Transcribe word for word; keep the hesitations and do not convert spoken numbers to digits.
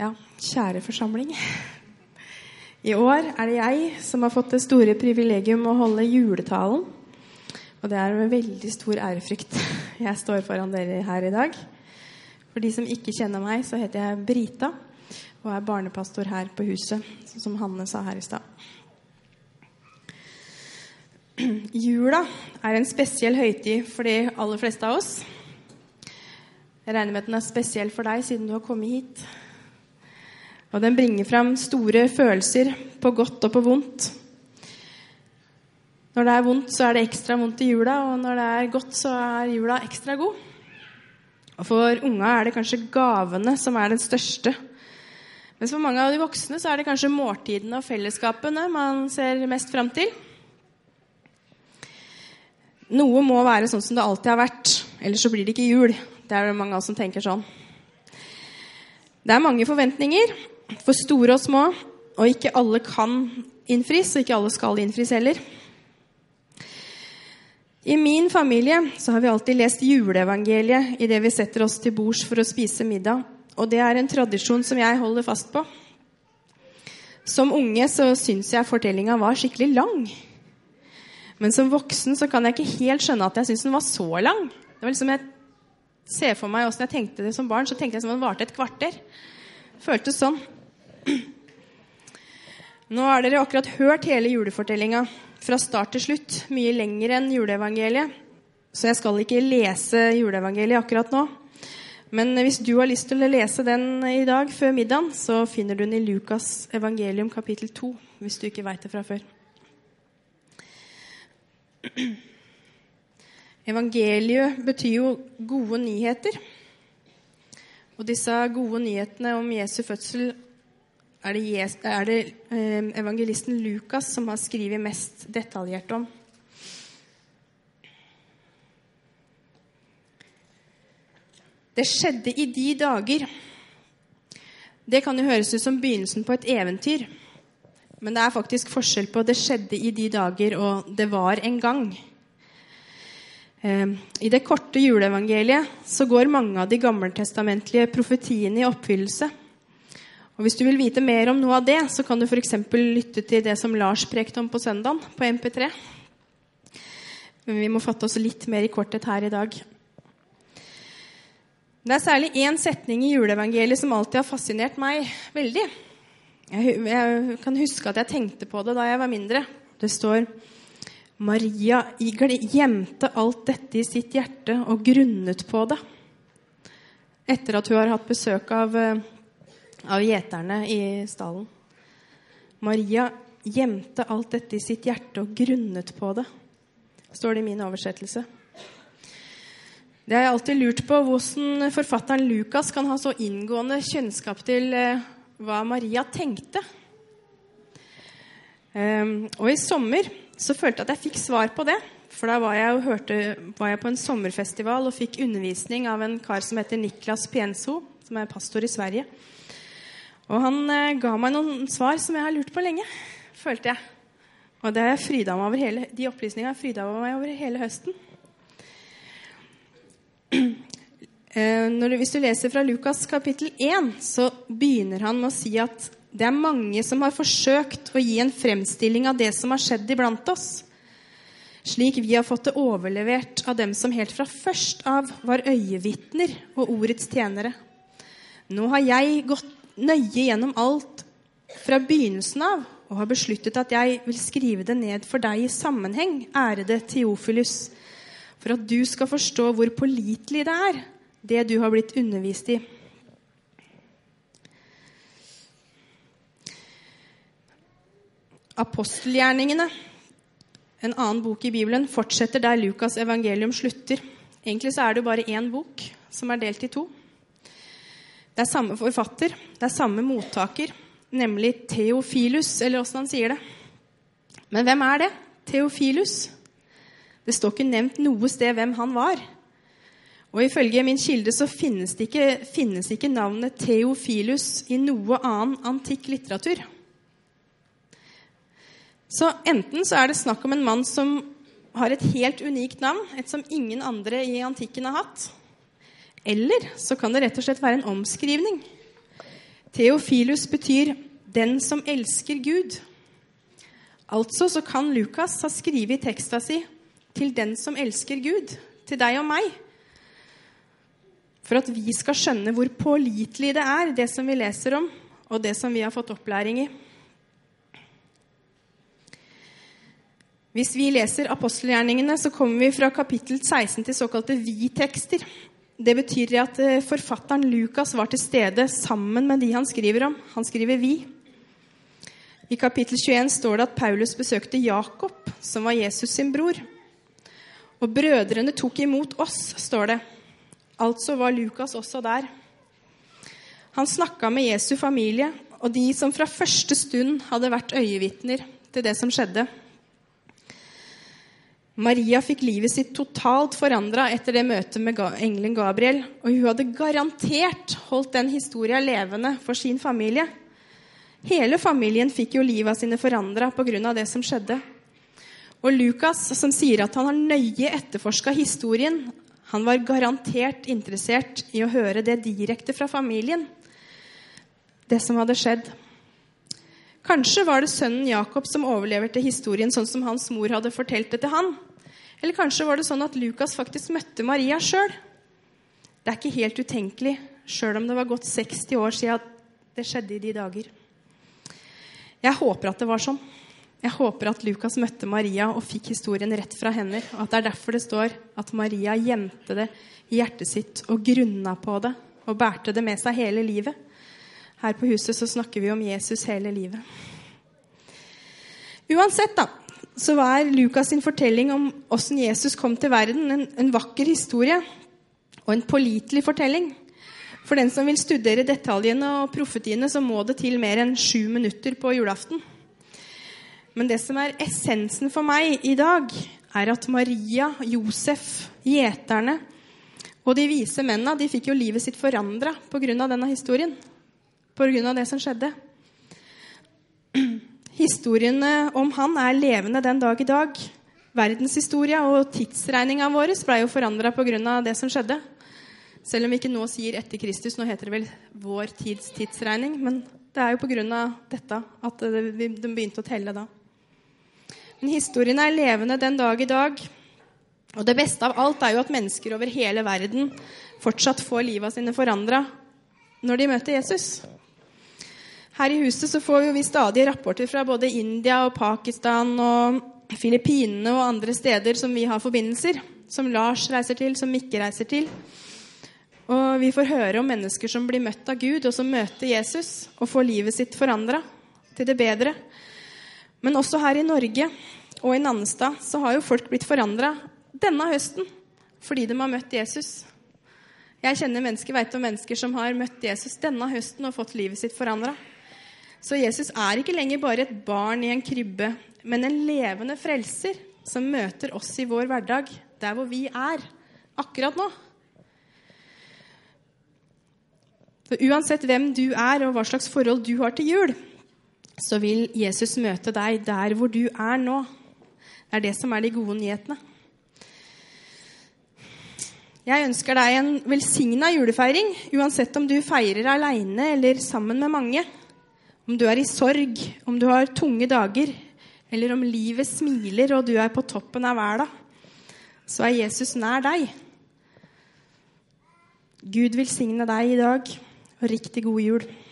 Ja, kjære forsamling. I år er det jeg som har fått det store privilegium å holde juletalen. Og det er med veldig stor ærefrykt jeg står foran dere her i dag. For de som ikke kjenner meg, så heter jeg Brita, og er barnepastor her på huset, som Hanne sa her i stad. Jula er en spesiell høytid for de aller fleste av oss. Jeg regner med at den er spesiell for deg, siden du har kommet hit. Og den bringer frem store følelser på godt og på vondt. Når det er vondt, så er det ekstra vondt i jula, og når det er godt, så er jula ekstra god. Og for unga er det kanskje gavene som er den største. Mens for mange av de voksne så er det kanskje måltidene og fellesskapene man ser mest frem til. Noe må være sånn som det alltid har vært, ellers så blir det ikke jul. Det er det mange av oss som tenker sånn. Det er mange forventninger, for store og små, og ikke alle kan innfris, og ikke alle skal innfris heller. I min familie så har vi alltid lest juleevangeliet i det vi setter oss til bords for å spise middag, og det er en tradisjon som jeg holder fast på. Som unge så synes jeg fortellingen var skikkelig lang. Men som voksen så kan jeg ikke helt skjønne at jeg synes den var så lang. Det var liksom jeg ser for meg hvordan jeg tenkte det som barn, så tenkte jeg som den varte et kvarter. Føltes sånn. Nå har dere akkurat hørt hele julefortellingen fra start til slutt, mye lenger enn juleevangeliet. Så jeg skal ikke lese juleevangeliet akkurat nå. Men hvis du har lyst til å lese den i dag før middagen, så finner du den i Lukas evangelium kapittel to, hvis du ikke vet det fra før. Evangeliet betyr jo gode nyheter. Og disse gode nyhetene om Jesu fødsel er det, Jes, er det eh, evangelisten Lukas som har skrivet mest detaljert om. Det skjedde i de dager. Det kan jo høres ut som begynnelsen på et eventyr. Men det er faktisk forskjell på det skjedde i de dager og det var en gang. I det korte juleevangeliet så går mange av de gammeltestamentlige profetiene i oppfyllelse. Og hvis du vil vite mer om noe av det, så kan du for eksempel lytte til det som Lars prekte om på søndagen på M P tre. Men vi må fatte oss litt mer i korthet her i dag. Det er særlig en setning i juleevangeliet som alltid har fascinert meg veldig. Jeg, jeg kan huske at jeg tenkte på det da jeg var mindre. Det står: Maria gjemte alt dette i sitt hjerte og grunnet på det. Etter at hun har hatt besøk av, av gjeterne i stallen. Maria gjemte alt dette i sitt hjerte og grunnet på det. Står det i min oversettelse. Det har jeg alltid lurt på, hvordan forfatteren Lukas kan ha så inngående kjennskap til eh, hva Maria tenkte. Um, og i sommer så følte jeg at jeg fikk svar på det, for da var jeg, og hørte, var jeg på en sommerfestival og fikk undervisning av en kar som heter Niklas Pienso, som er pastor i Sverige. Og han eh, ga meg noen svar som jeg har lurt på lenge, følte jeg. Og det har jeg frydet meg over hele, de opplysningene har jeg frydet meg over hele høsten. Eh, når du, hvis du leser fra Lukas kapittel én, så begynner han med å si at det er mange som har forsøkt å gi en fremstilling av det som har skjedd iblant oss, slik vi har fått det overlevert av dem som helt fra først av var øyevittner og ordets tjenere. Nå har jeg gått nøye gjennom alt fra begynnelsen av, og har besluttet at jeg vil skrive det ned for deg i sammenheng, ærede Theophilus, for at du skal forstå hvor pålitelig det er, det du har blitt undervist i. Apostelgjerningene, en annen bok i Bibelen, fortsetter der Lukas evangelium slutter. Egentlig så er det jo bare én bok som er delt i to. Det er samme forfatter, det er samme mottaker, nemlig Theophilus, eller hvordan han sier det. Men hvem er det? Theophilus? Det står ikke nevnt noe sted hvem han var. Og ifølge min kilde så finnes det ikke, finnes ikke navnet Theophilus i noe annen antikk litteratur. Så enten så er det snakk om en mann som har et helt unikt navn, et som ingen andre i antikken har hatt. Eller så kan det rett og slett være en omskrivning. Theophilus betyr den som elsker Gud. Altså så kan Lukas ha skrivet i teksta si til den som elsker Gud, til deg og meg. For at vi skal skjønne hvor pålitelig det er, det som vi leser om, og det som vi har fått opplæring i. Hvis vi leser apostelgjerningene, så kommer vi fra kapittel seksten til såkalte vi-tekster. Det betyr at forfatteren Lukas var til stede sammen med de han skriver om. Han skriver vi. I kapittel tjueen står det at Paulus besøkte Jakob, som var Jesus sin bror. Og brødrene tok imot oss, står det. Altså var Lukas også der. Han snakket med Jesu familie, og de som fra første stund hadde vært øyevitner til det som skjedde. Maria fikk livet sitt totalt forandret etter det møtet med engelen Gabriel, og hun hadde garantert holdt den historien levende for sin familie. Hele familien fikk jo livet sine forandret på grunn av det som skjedde. Og Lukas, som sier at han har nøye etterforsket historien, han var garantert interessert i å høre det direkte fra familien, det som hadde skjedd. Kanskje var det sønnen Jakob som overleverte historien sånn som hans mor hadde fortalt det til han. Eller kanskje var det sånn at Lukas faktisk møtte Maria selv. Det er ikke helt utenkelig, selv om det var gått seksti år siden det skjedde i de dager. Jeg håper at det var sånn. Jeg håper at Lukas møtte Maria og fikk historien rett fra henne, og at det er derfor det står at Maria gjemte det i hjertet sitt og grunna på det og bærte det med seg hele livet. Her på huset så snakker vi om Jesus hele livet. Uansett da, så var Lukas sin fortelling om hvordan Jesus kom til verden en, en vakker historie og en pålitelig fortelling. For den som vil studere detaljene og profetiene, så må det til mer enn sju minutter på julaften. Men det som er essensen for meg i dag, er at Maria, Josef, gjeterne og de vise mennene, de fikk jo livet sitt forandret på grunn av denne historien. På grunn av det som skjedde. Historien om han er levende den dag i dag. Verdenshistoria og tidsregningen vår ble jo forandret på grunn av det som skjedde. Selv om vi ikke nå sier etter Kristus, nå heter det vel vår tids tidsregning, men det er jo på grunn av dette at de begynte å telle da. Men historien er levende den dag i dag, og det beste av alt er jo at mennesker over hele verden fortsatt får livet sine forandret når de møter Jesus. Her i huset så får vi stadig rapporter fra både India og Pakistan og Filippinene og andre steder som vi har forbindelser, som Lars reiser til, som Mikke reiser til. Og vi får høre om mennesker som blir møtt av Gud, og som møter Jesus, og får livet sitt forandret til det bedre. Men også her i Norge og i Nannestad så har jo folk blitt forandret denne høsten, fordi de har møtt Jesus. Jeg kjenner mennesker, vet om mennesker som har møtt Jesus denne høsten og fått livet sitt forandret. Så Jesus er ikke lenger bare et barn i en krybbe, men en levende frelser som møter oss i vår hverdag, der hvor vi er, akkurat nå. Så uansett hvem du er og hva slags forhold du har til jul, så vil Jesus møte deg der hvor du er nå. Det er det som er de gode nyhetene. Jeg ønsker deg en velsignet julefeiring, uansett om du feirer alene eller sammen med mange. Om du er i sorg, om du har tunge dager, eller om livet smiler og du er på toppen av verden, så er Jesus nær deg. Gud velsigne deg i dag, og riktig god jul.